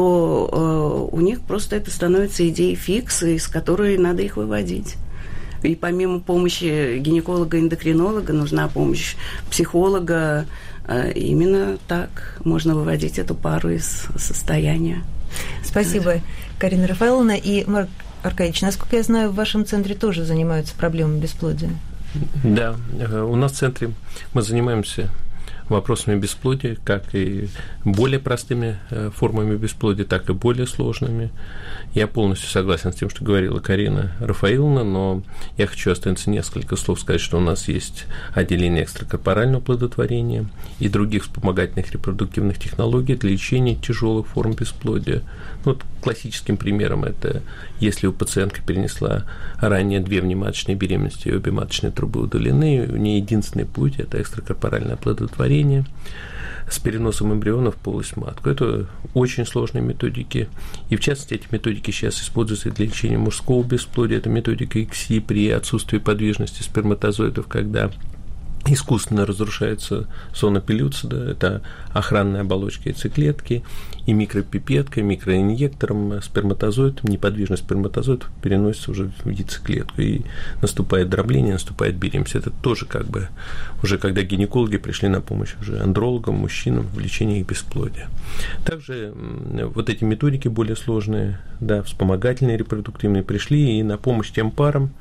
то э, у них просто это становится идеей фикс, из которой надо их выводить. И помимо помощи гинеколога-эндокринолога нужна помощь психолога. Именно так можно выводить эту пару из состояния. Спасибо, Карина Рафаэловна. И, Марк Аркадьевич, насколько я знаю, в вашем центре тоже занимаются проблемами бесплодия. Да, у нас в центре мы занимаемся вопросами бесплодия, как и более простыми формами бесплодия, так и более сложными. Я полностью согласен с тем, что говорила Карина Рафаэловна, но я хочу остановиться несколько слов сказать, что у нас есть отделение экстракорпорального оплодотворения и других вспомогательных репродуктивных технологий для лечения тяжелых форм бесплодия. Ну, вот классическим примером это если у пациентки перенесла ранее две внематочные беременности, и обе маточные трубы удалены, у нее единственный путь – это экстракорпоральное оплодотворение с переносом эмбрионов в полость матку. Это очень сложные методики, и в частности эти методики сейчас используются для лечения мужского бесплодия. Это методика ИКСИ при отсутствии подвижности сперматозоидов, когда искусственно разрушается зона пелюцида, это охранная оболочка яйцеклетки, и микропипеткой, микроинъектором сперматозоид, неподвижный сперматозоид переносится уже в яйцеклетку, и наступает дробление, наступает беременность. Это тоже как бы уже когда гинекологи пришли на помощь уже андрологам, мужчинам в лечении их бесплодия. Также вот эти методики более сложные, да, вспомогательные, репродуктивные, пришли и на помощь тем парам,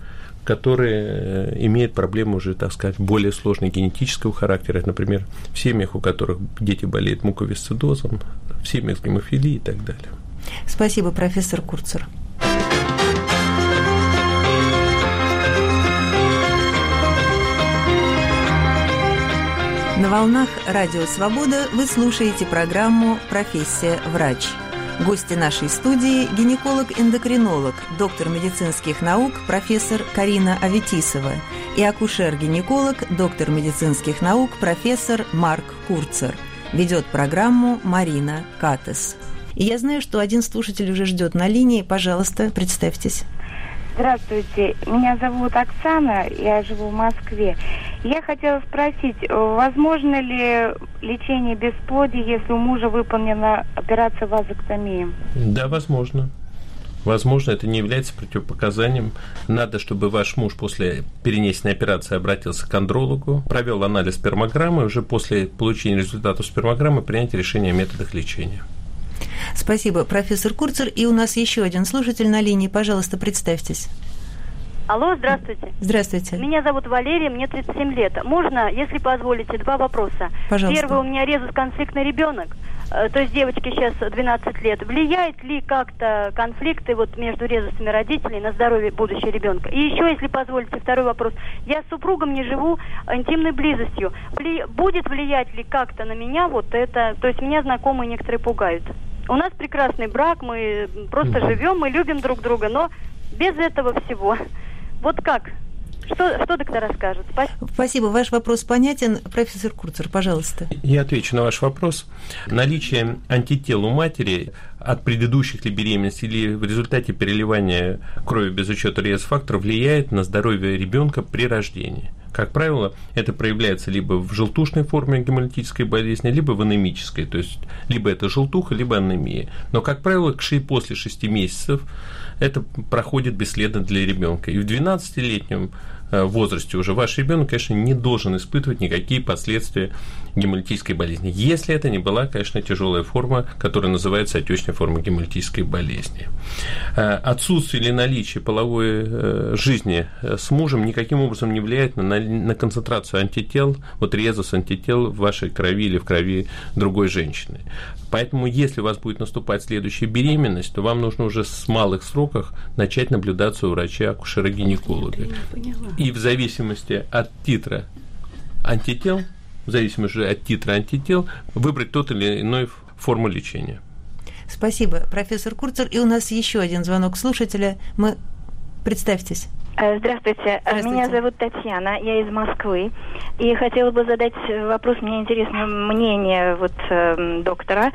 которые имеют проблемы уже, так сказать, более сложного генетического характера, например, в семьях, у которых дети болеют муковисцидозом, в семьях с гемофилией и так далее. Спасибо, профессор Курцер. На волнах Радио Свобода вы слушаете программу «Профессия врач». Гости нашей студии – гинеколог-эндокринолог, доктор медицинских наук, профессор Карина Аветисова и акушер-гинеколог, доктор медицинских наук, профессор Марк Курцер. Ведет программу Марина Катес. И я знаю, что один слушатель уже ждет на линии. Пожалуйста, представьтесь. Здравствуйте, меня зовут Оксана, я живу в Москве. Я хотела спросить, возможно ли лечение бесплодия, если у мужа выполнена операция вазоктомии? Да, возможно. Возможно, это не является противопоказанием. Надо, чтобы ваш муж после перенесенной операции обратился к андрологу, провел анализ спермограммы, уже после получения результатов спермограммы принять решение о методах лечения. Спасибо, профессор Курцер. И у нас еще один слушатель на линии. Пожалуйста, представьтесь. Алло, здравствуйте. Здравствуйте. Меня зовут Валерия, мне тридцать семь лет. Можно, если позволите, два вопроса? Пожалуйста. Первый, у меня резус-конфликтный ребенок, то есть девочке сейчас двенадцать лет. Влияет ли как-то конфликты вот между резусами родителей на здоровье будущего ребенка? И еще, если позволите, второй вопрос. Я с супругом не живу интимной близостью. Вли... Будет влиять ли как-то на меня вот это? То есть меня знакомые некоторые пугают. У нас прекрасный брак, мы просто mm-hmm. живем, мы любим друг друга, но без этого всего. Вот как? Что, что доктора скажут? Спасибо. Спасибо. Ваш вопрос понятен. Профессор Курцер, пожалуйста. Я отвечу на ваш вопрос. Наличие антител у матери от предыдущих ли беременностей или в результате переливания крови без учета резус-фактора влияет на здоровье ребенка при рождении. Как правило, это проявляется либо в желтушной форме гемолитической болезни, либо в анемической, то есть либо это желтуха, либо анемия. Но, как правило, после шести месяцев это проходит бесследно для ребенка. И в двенадцатилетнем возрасте уже ваш ребенок, конечно, не должен испытывать никакие последствия гемолитической болезни, если это не была, конечно, тяжелая форма, которая называется отечная форма гемолитической болезни. Отсутствие или наличие половой жизни с мужем никаким образом не влияет на, на концентрацию антител, вот резус антител в вашей крови или в крови другой женщины. Поэтому, если у вас будет наступать следующая беременность, то вам нужно уже с малых сроков начать наблюдаться у врача-акушера-гинеколога. И в зависимости от титра антител, в зависимости от титра антител, выбрать тот или иной форму лечения. Спасибо, профессор Курцер. И у нас еще один звонок слушателя. Мы... Представьтесь. Здравствуйте. Здравствуйте. Меня зовут Татьяна, я из Москвы. И хотела бы задать вопрос, мне интересно мнение вот, э, доктора.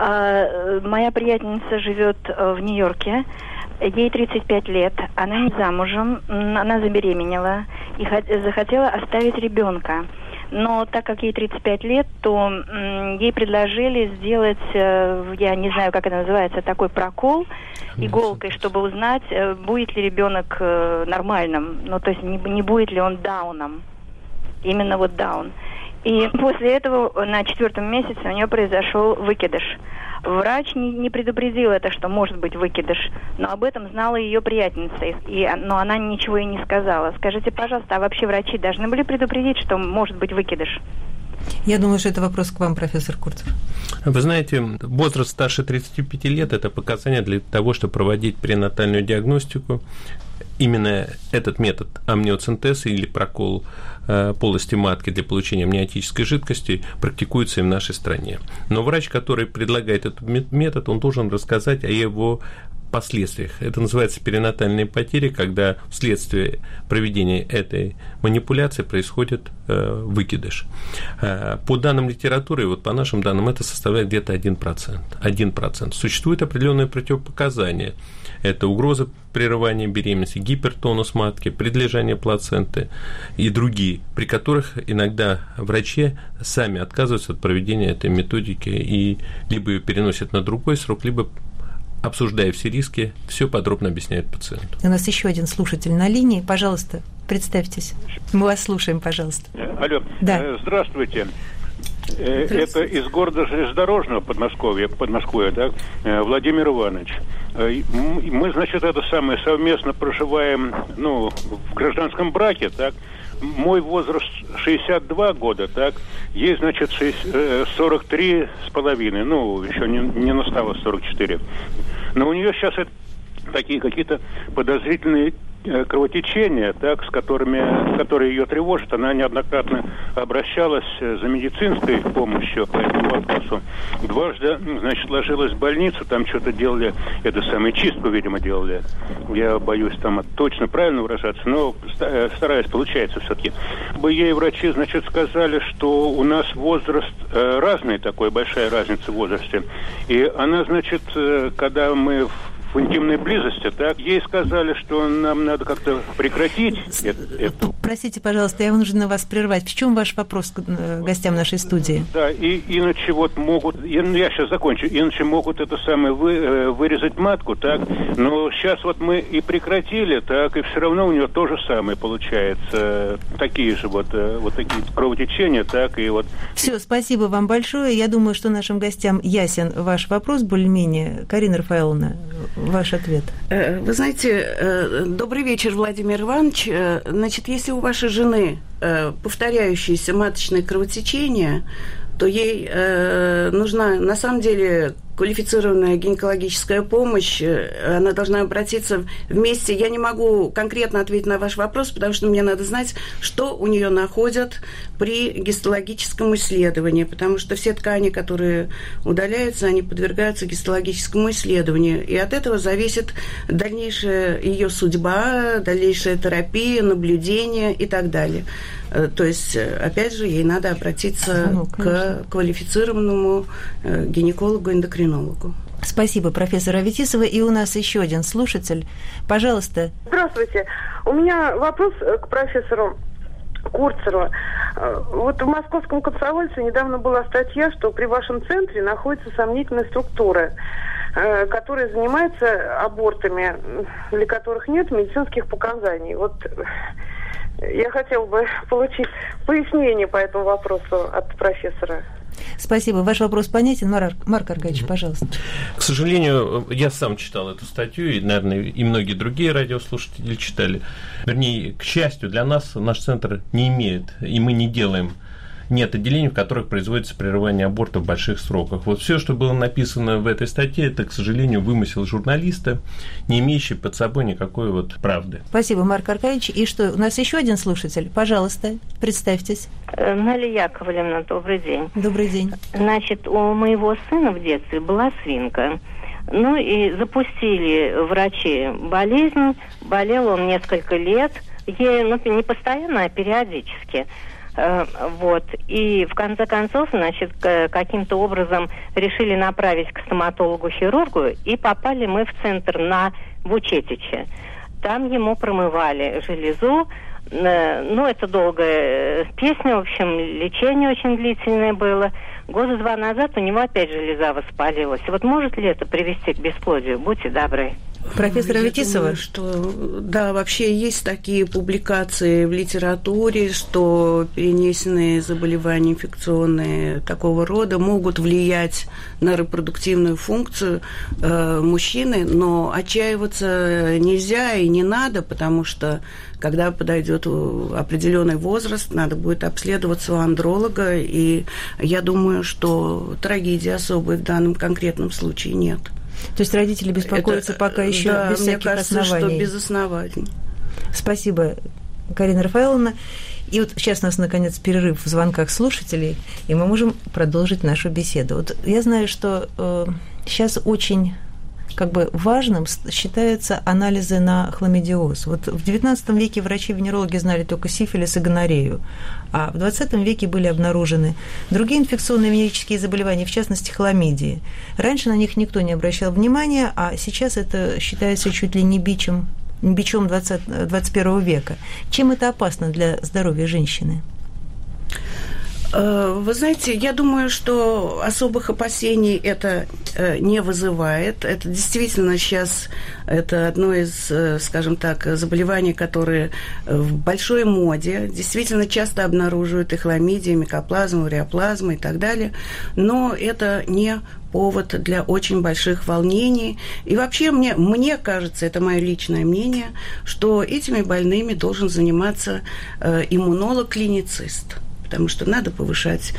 Э, моя приятельница живет в Нью-Йорке. Ей тридцать пять лет, она не замужем, она забеременела и захотела оставить ребенка. Но так как ей тридцать пять лет, то м, ей предложили сделать, э, я не знаю, как это называется, такой прокол иголкой, чтобы узнать, э, будет ли ребенок э, нормальным, ну то есть не, не будет ли он дауном, именно вот даун. И после этого на четвертом месяце у нее произошел выкидыш. Врач не, не предупредил это, что может быть выкидыш, но об этом знала ее приятельница, и, но она ничего и не сказала. Скажите, пожалуйста, а вообще врачи должны были предупредить, что может быть выкидыш? Я думаю, что это вопрос к вам, профессор Курцер. Вы знаете, возраст старше тридцати пяти лет – это показание для того, чтобы проводить пренатальную диагностику. Именно этот метод амниоцентеза или прокол э, полости матки для получения амниотической жидкости практикуется и в нашей стране. Но врач, который предлагает этот метод, он должен рассказать о его последствиях. Это называется перинатальные потери, когда вследствие проведения этой манипуляции происходит э, выкидыш. Э, по данным литературы, вот по нашим данным, это составляет где-то один процент. один процент. Существуют определенные противопоказания. Это угроза прерывания беременности, гипертонус матки, предлежание плаценты и другие, при которых иногда врачи сами отказываются от проведения этой методики и либо ее переносят на другой срок, либо, обсуждая все риски, все подробно объясняют пациенту. У нас еще один слушатель на линии. Пожалуйста, представьтесь. Мы вас слушаем, пожалуйста. Алло. Да. Здравствуйте. Это из города Железнодорожного Подмосковья, Подмосковья, да, Владимир Иванович. Мы, значит, это самое совместно проживаем, ну, в гражданском браке, так. Мой возраст шестьдесят два года, так. Ей, значит, сорок три с половиной, ну, еще не, не настало сорок четыре. Но у нее сейчас это такие какие-то подозрительные кровотечения, так, с которыми, которые ее тревожат. Она неоднократно обращалась за медицинской помощью по этому вопросу. вопросу. Дважды, значит, ложилась в больницу, там что-то делали, это самое, чистку, видимо, делали. Я боюсь там точно правильно выражаться, но стараюсь, получается все-таки. Ей врачи, значит, сказали, что у нас возраст э, разный такой, большая разница в возрасте. И она, значит, э, когда мы в интимной близости, так, ей сказали, что нам надо как-то прекратить это. Простите, пожалуйста, я вынуждена вас прервать. В чем ваш вопрос к гостям нашей студии? Да, и иначе вот могут, я, я сейчас закончу, иначе могут это самое вы, вырезать матку, так, но сейчас вот мы и прекратили, так, и все равно у нее то же самое получается, такие же вот, вот такие кровотечения, так, и вот. Все, спасибо вам большое. Я думаю, что нашим гостям ясен ваш вопрос более-менее. Карина Рафаэловна, ваш ответ. Вы знаете, добрый вечер, Владимир Иванович. Значит, если у вашей жены повторяющееся маточное кровотечение, то ей нужна, на самом деле, квалифицированная гинекологическая помощь, она должна обратиться вместе. Я не могу конкретно ответить на ваш вопрос, потому что мне надо знать, что у нее находят при гистологическом исследовании, потому что все ткани, которые удаляются, они подвергаются гистологическому исследованию, и от этого зависит дальнейшая ее судьба, дальнейшая терапия, наблюдение и так далее. То есть, опять же, ей надо обратиться ну, к квалифицированному гинекологу-эндокринологу. Спасибо, профессор Аветисова. И у нас еще один слушатель. Пожалуйста. Здравствуйте. У меня вопрос к профессору Курцеру. Вот в московском «Комсомольце» недавно была статья, что при вашем центре находится сомнительная структура, которая занимается абортами, для которых нет медицинских показаний. Вот я хотела бы получить пояснение по этому вопросу от профессора. Спасибо. Ваш вопрос понятен. Марк, Марк Аркадьевич, пожалуйста. К сожалению, я сам читал эту статью, и, наверное, и многие другие радиослушатели читали. Вернее, к счастью, для нас наш центр не имеет, и мы не делаем, нет отделений, в которых производится прерывание аборта в больших сроках. Вот все, что было написано в этой статье, это, к сожалению, вымысел журналиста, не имеющий под собой никакой вот правды. Спасибо, Марк Аркадьевич. И что, у нас еще один слушатель? Пожалуйста, представьтесь. Наля Яковлевна, добрый день. Добрый день. Значит, у моего сына в детстве была свинка. Ну и запустили врачи болезнь. Болел он несколько лет. Ей, ну, не постоянно, а периодически. Вот. И в конце концов, значит, каким-то образом решили направить к стоматологу-хирургу, и попали мы в центр на Вучетиче. Там ему промывали железу. Ну, это долгая песня, в общем, лечение очень длительное было. Года два назад у него опять железа воспалилась. Вот может ли это привести к бесплодию? Будьте добры. Профессор Аветисова? Что, да, вообще есть такие публикации в литературе, что перенесенные заболевания инфекционные такого рода могут влиять на репродуктивную функцию э, мужчины, но отчаиваться нельзя и не надо, потому что когда подойдет определенный возраст, надо будет обследоваться у андролога, и я думаю, что трагедии особой в данном конкретном случае нет. То есть родители беспокоятся это, пока еще да, без всяких мне кажется, оснований. Что без оснований. Спасибо, Карина Рафаэловна. И вот сейчас у нас, наконец, перерыв в звонках слушателей, и мы можем продолжить нашу беседу. Вот я знаю, что э, сейчас очень как бы важным считаются анализы на хламидиоз. Вот в девятнадцатом веке врачи-венерологи знали только сифилис и гонорею, а в двадцатом веке были обнаружены другие инфекционные венерические заболевания, в частности, хламидии. Раньше на них никто не обращал внимания, а сейчас это считается чуть ли не бичем, бичом двадцать первого века. Чем это опасно для здоровья женщины? Вы знаете, я думаю, что особых опасений это не вызывает. Это действительно сейчас это одно из, скажем так, заболеваний, которые в большой моде. Действительно часто обнаруживают и хламидии, микоплазму, уреоплазму и так далее. Но это не повод для очень больших волнений. И вообще мне, мне кажется, это мое личное мнение, что этими больными должен заниматься иммунолог-клиницист. потому что надо повышать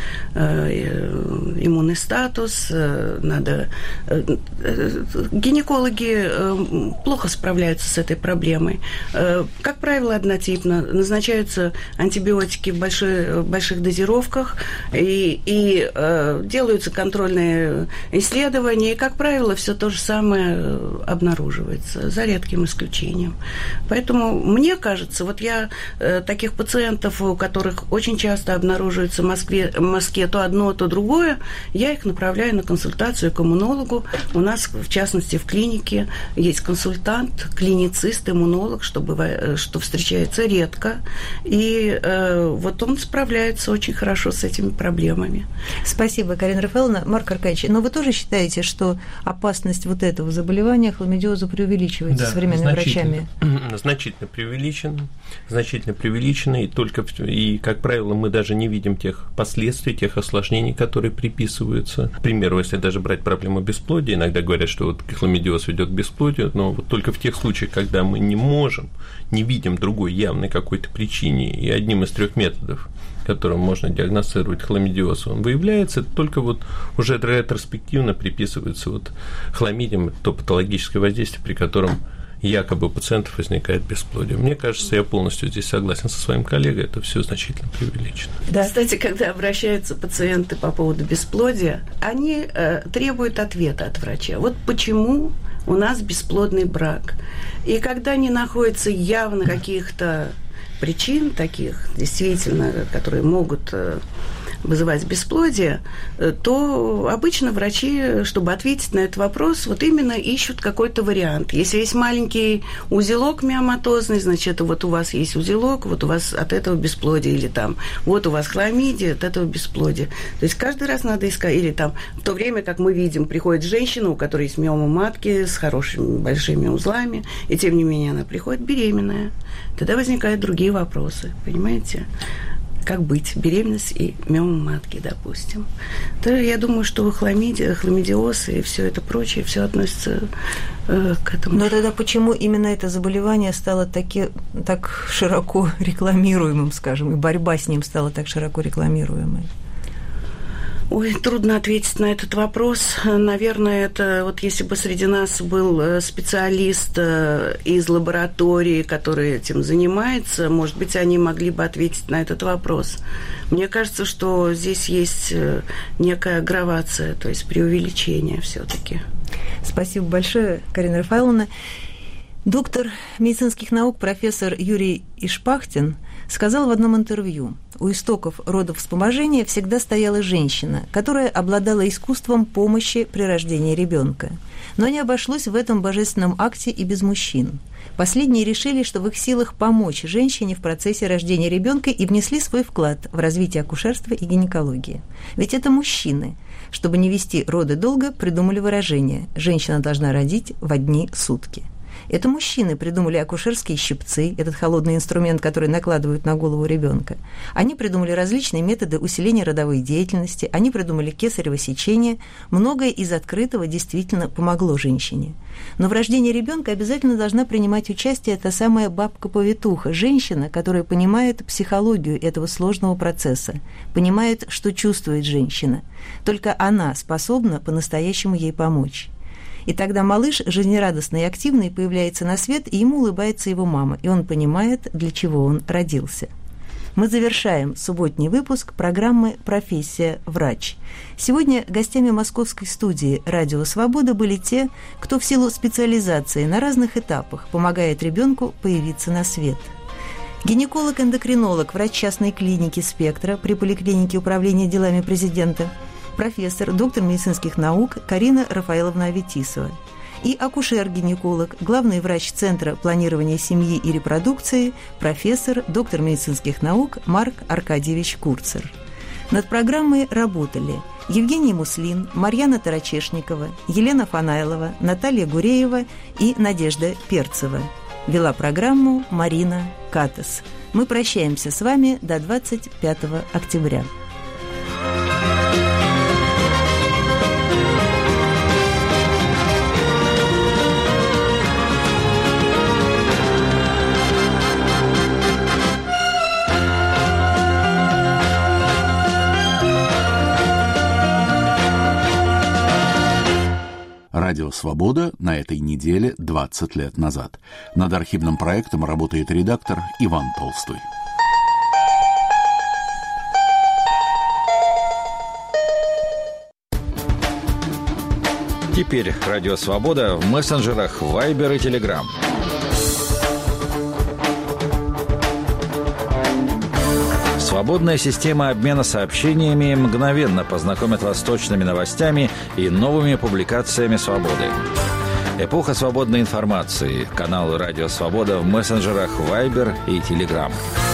э, иммунный статус, э, надо... Э, э, гинекологи э, плохо справляются с этой проблемой. Э, как правило, однотипно. Назначаются антибиотики в, большой, в больших дозировках, и, и э, делаются контрольные исследования, и, как правило, все то же самое обнаруживается, за редким исключением. Поэтому мне кажется, вот я э, таких пациентов, у которых очень часто обнаруживается в Москве, в Москве то одно, то другое, я их направляю на консультацию к иммунологу. У нас, в частности, в клинике есть консультант, клиницист, иммунолог, чтобы, что встречается редко. И э, вот он справляется очень хорошо с этими проблемами. Спасибо, Карина Рафаэловна. Марк Аркадьевич, но вы тоже считаете, что опасность вот этого заболевания, хламидиоза, преувеличивается да, современными врачами? Значительно преувеличена, значительно преувеличена, и только, и, как правило, мы даже не видим тех последствий, тех осложнений, которые приписываются. К примеру, если даже брать проблему бесплодия, иногда говорят, что вот хламидиоз ведет к бесплодию, но вот только в тех случаях, когда мы не можем, не видим другой явной какой-то причине, и одним из трех методов, которым можно диагностировать хламидиоз, он выявляется, только вот уже ретроспективно приписывается вот хламидиям то патологическое воздействие, при котором якобы у пациентов возникает бесплодие. Мне кажется, я полностью здесь согласен со своим коллегой, это все значительно преувеличено. Да. Кстати, когда обращаются пациенты по поводу бесплодия, они э, требуют ответа от врача. Вот почему у нас бесплодный брак. И когда не находится явно каких-то причин таких, действительно, которые могут вызывать бесплодие, то обычно врачи, чтобы ответить на этот вопрос, вот именно ищут какой-то вариант. Если есть маленький узелок миоматозный, значит, вот у вас есть узелок, вот у вас от этого бесплодие, или там, вот у вас хламидия, от этого бесплодие. То есть каждый раз надо искать, или там, в то время, как мы видим, приходит женщина, у которой есть миома матки с хорошими большими узлами, и тем не менее она приходит беременная. Тогда возникают другие вопросы, понимаете? Как быть? Беременность и миома матки, допустим. То я думаю, что хламидия, хламидиоз и все это прочее, все относится э, к этому. Но тогда почему именно это заболевание стало таки, так широко рекламируемым, скажем, и борьба с ним стала так широко рекламируемой? Ой, трудно ответить на этот вопрос. Наверное, это вот если бы среди нас был специалист из лаборатории, который этим занимается, может быть, они могли бы ответить на этот вопрос. Мне кажется, что здесь есть некая аггравация, то есть преувеличение все-таки. Спасибо большое, Карина Рафаэловна. Доктор медицинских наук, профессор Юрий Ишпахтин сказал в одном интервью: у истоков родовспоможения всегда стояла женщина, которая обладала искусством помощи при рождении ребенка. Но не обошлось в этом божественном акте и без мужчин. Последние решили, что в их силах помочь женщине в процессе рождения ребенка, и внесли свой вклад в развитие акушерства и гинекологии. Ведь это мужчины. Чтобы не вести роды долго, придумали выражение: «женщина должна родить в одни сутки». Это мужчины придумали акушерские щипцы, этот холодный инструмент, который накладывают на голову ребенка. Они придумали различные методы усиления родовой деятельности, они придумали кесарево сечение. Многое из открытого действительно помогло женщине. Но в рождении ребенка обязательно должна принимать участие та самая бабка-повитуха, женщина, которая понимает психологию этого сложного процесса, понимает, что чувствует женщина. Только она способна по-настоящему ей помочь. И тогда малыш жизнерадостный и активный появляется на свет, и ему улыбается его мама, и он понимает, для чего он родился. Мы завершаем субботний выпуск программы «Профессия врач». Сегодня гостями московской студии «Радио Свобода» были те, кто в силу специализации на разных этапах помогает ребенку появиться на свет. Гинеколог-эндокринолог, врач частной клиники «Спектра» при поликлинике Управления делами президента, профессор, доктор медицинских наук Карина Рафаэловна Аветисова и акушер-гинеколог, главный врач Центра планирования семьи и репродукции, профессор, доктор медицинских наук Марк Аркадьевич Курцер. Над программой работали Евгений Муслин, Марьяна Тарачешникова, Елена Фанайлова, Наталья Гуреева и Надежда Перцева. Вела программу Марина Катес. Мы прощаемся с вами до двадцать пятого октября. «Радио Свобода» на этой неделе двадцать лет назад. Над архивным проектом работает редактор Иван Толстой. Теперь «Радио Свобода» в мессенджерах Viber и Telegram. Свободная система обмена сообщениями мгновенно познакомит вас с точными новостями и новыми публикациями «Свободы». Эпоха свободной информации. Канал «Радио Свобода» в мессенджерах Viber и Telegram.